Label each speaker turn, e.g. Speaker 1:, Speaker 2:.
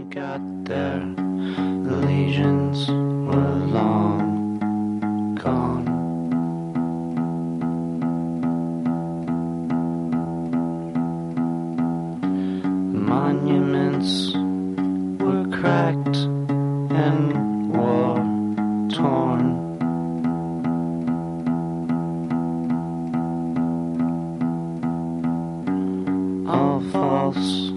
Speaker 1: got there, the legions were long gone. The monuments were cracked and war-torn. All false